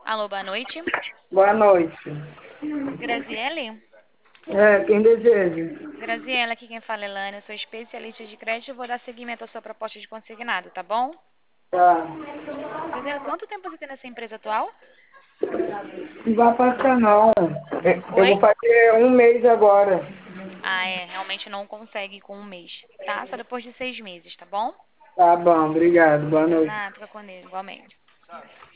Alô, boa noite. Boa noite. Graziele? Quem deseja? Graziela, aqui quem fala é Elane, eu sou especialista de crédito e vou dar seguimento à sua proposta de consignado, tá bom? Tá. Graziela, quanto tempo você tem nessa empresa atual? Não vai passar, não. Eu Oi? vou fazer um mês agora. Ah, realmente não consegue com um mês, tá? Só depois de 6 meses, tá bom? Tá bom, obrigado. Boa De noite. nada, fica com Deus, igualmente.